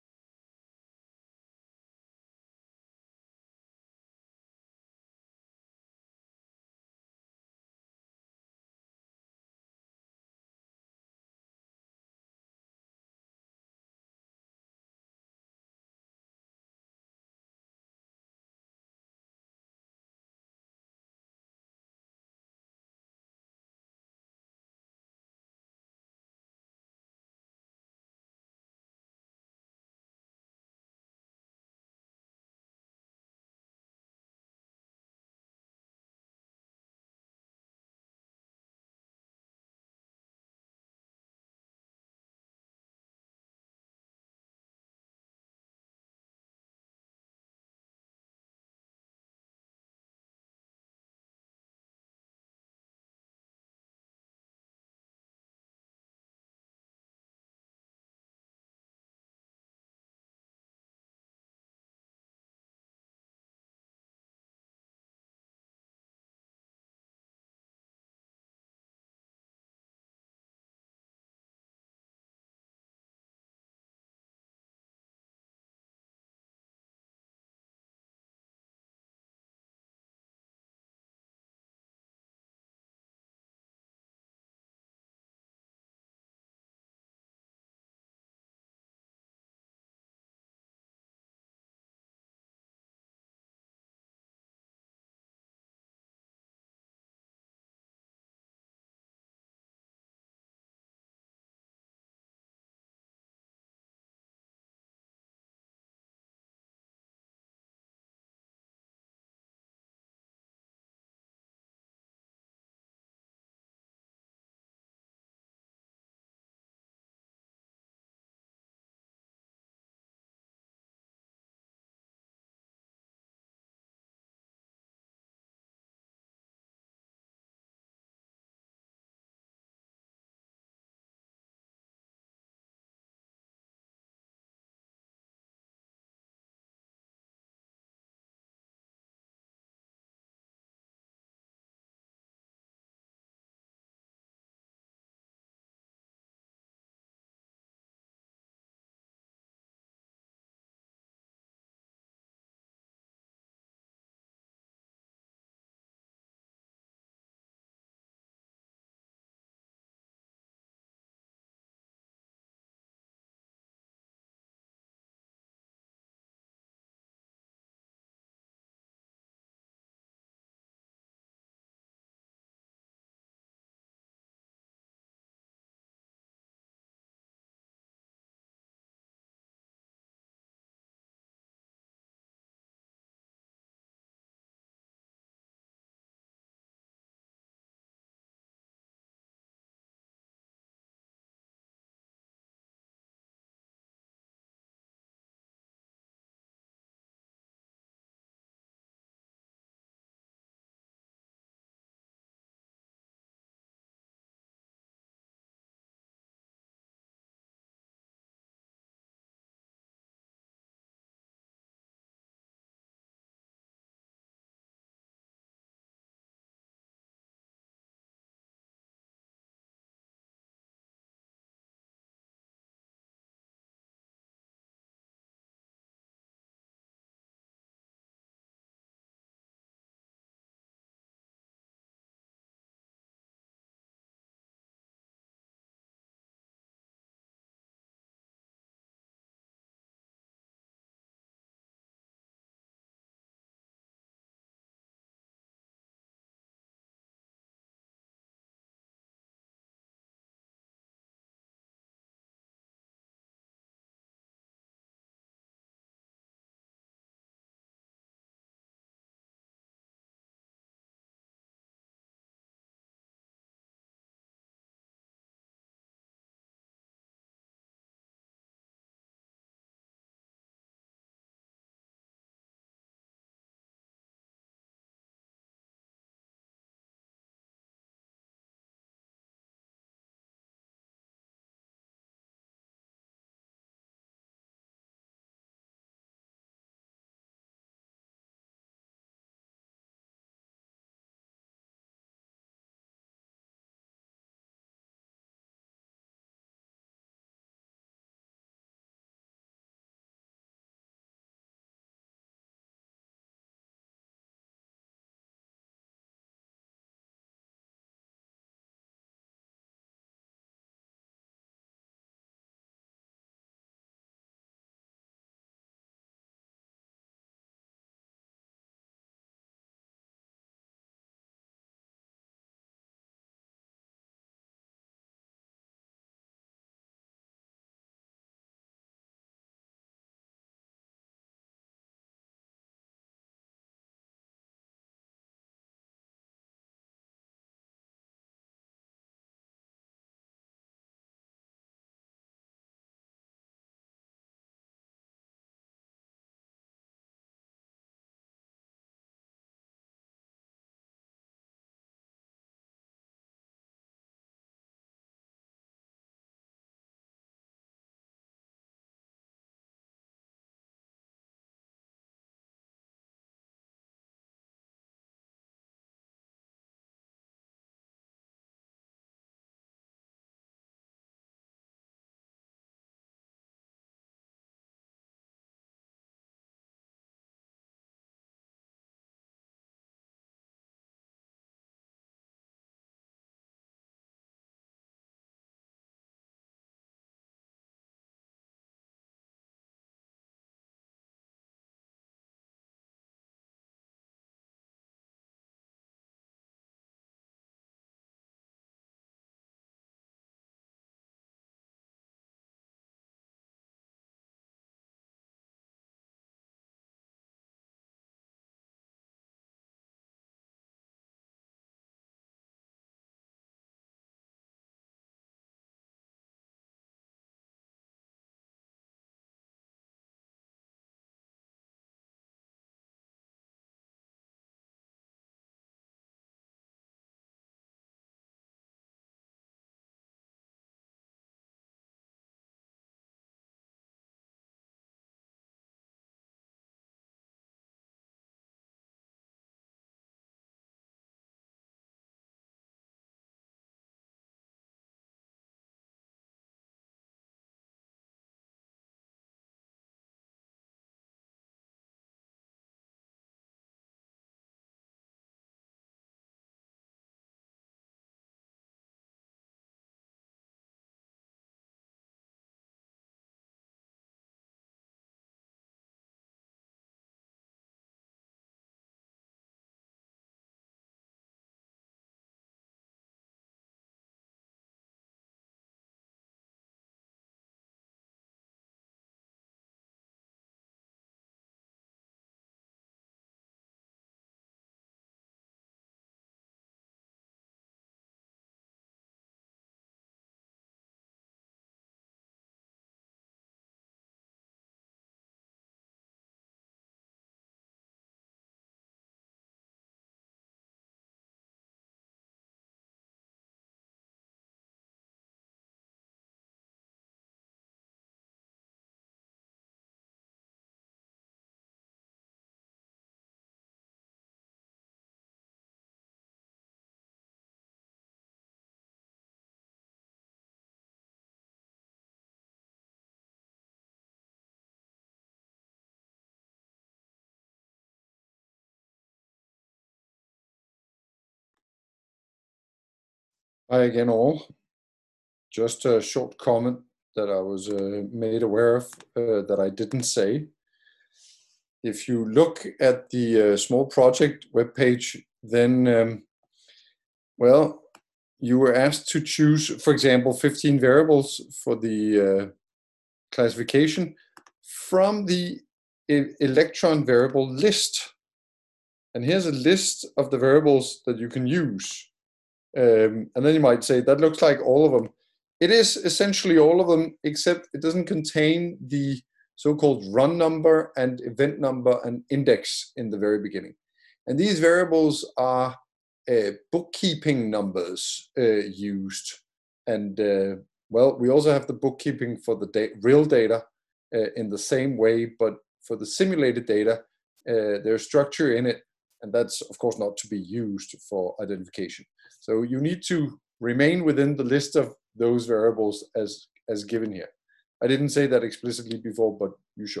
Hi again, all. Just a short comment that I was uh, made aware of uh, that I didn't say. If you look at the uh, small project webpage, then, um, well, you were asked to choose, for example, fifteen variables for the uh, classification from the e- electron variable list. And here's a list of the variables that you can use. Um, and then you might say, that looks like all of them. It is essentially all of them, except it doesn't contain the so-called run number and event number and index in the very beginning. And these variables are uh, bookkeeping numbers uh, used. And uh, well, we also have the bookkeeping for the da real data uh, in the same way, but for the simulated data, uh, there's structure in it, and that's of course not to be used for identification. So you need to remain within the list of those variables as, as given here. I didn't say that explicitly before, but you should.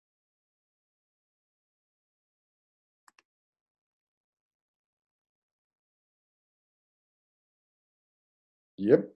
Yep.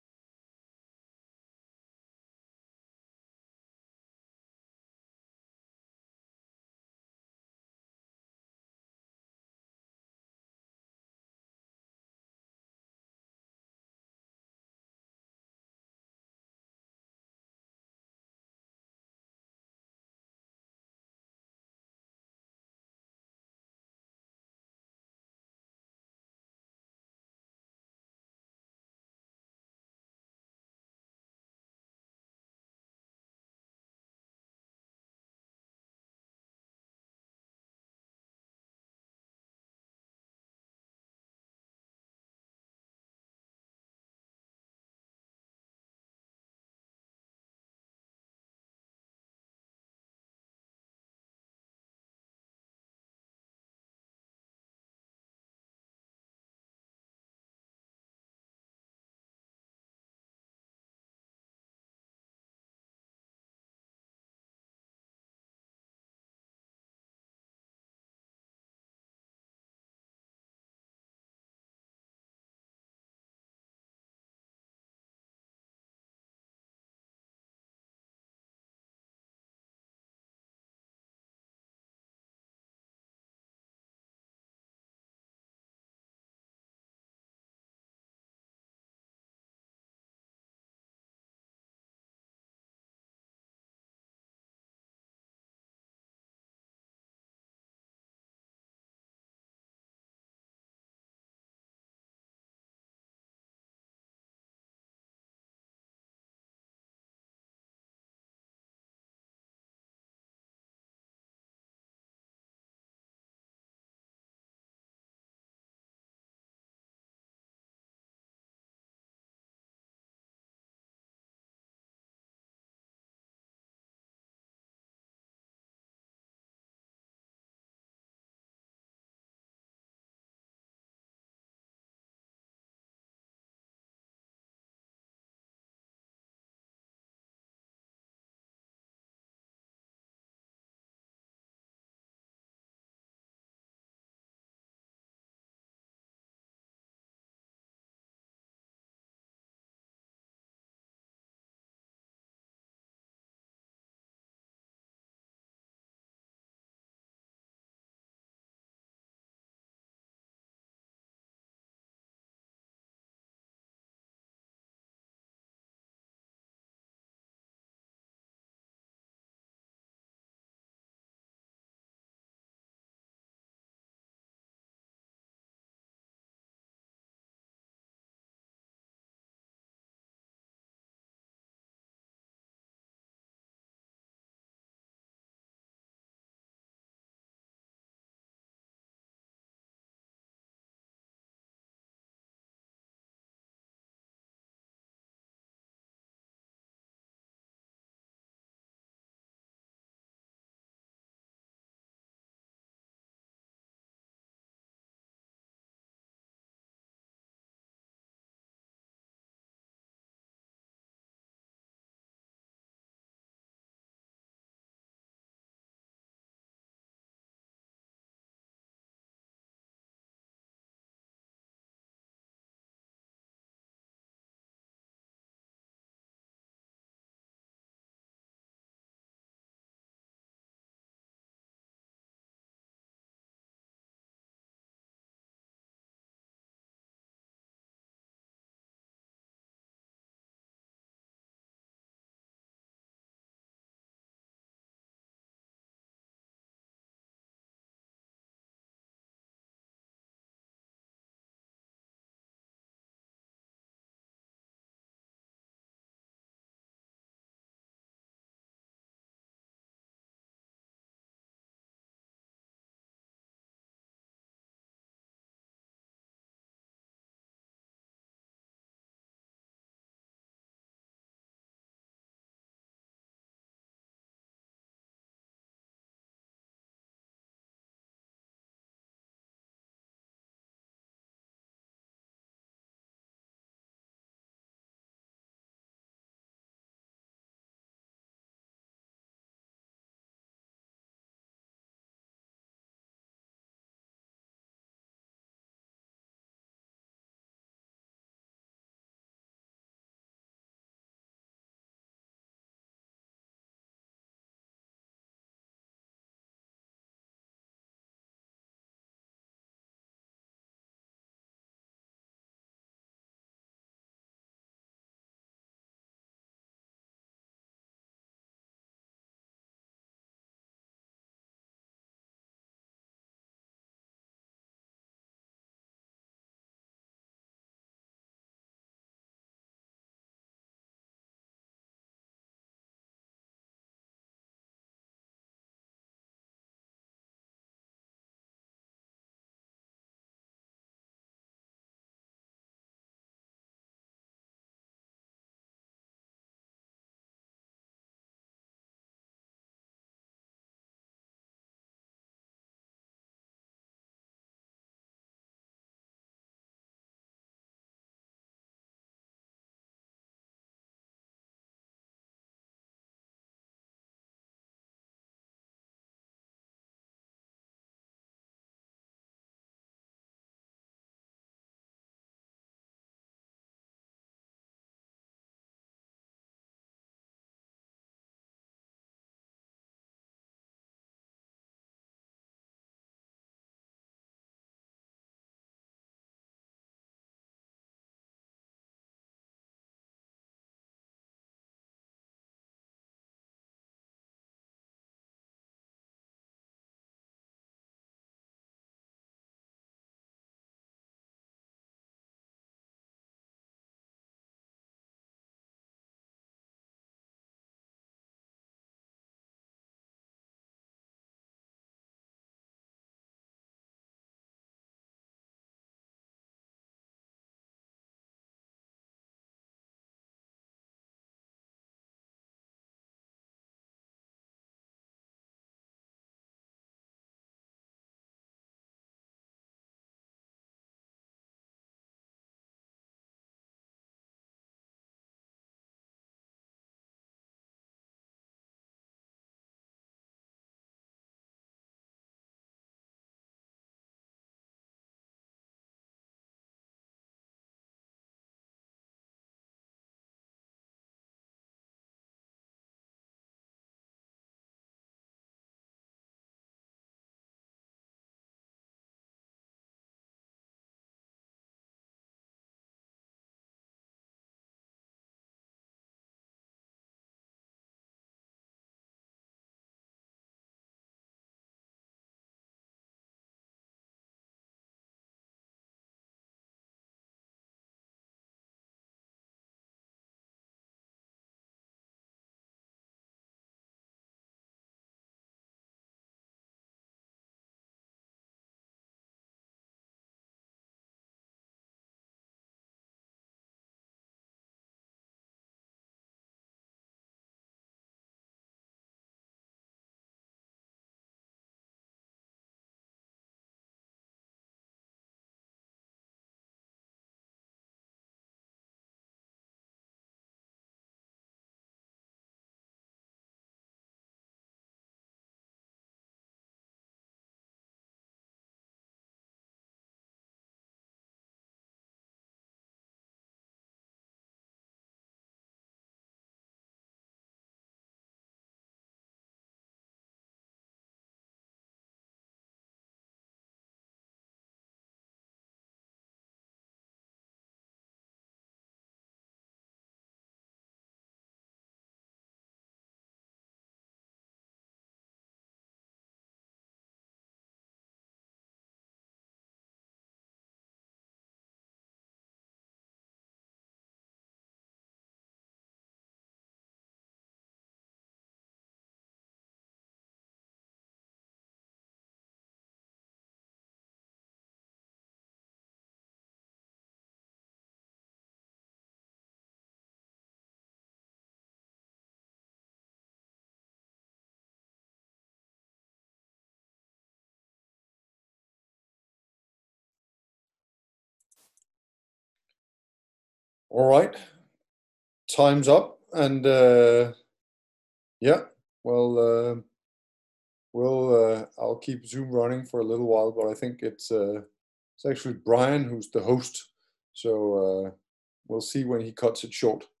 All right, time's up, and uh, yeah, well, uh, we'll uh, I'll keep Zoom running for a little while, but I think it's uh, it's actually Brian who's the host, so uh, we'll see when he cuts it short.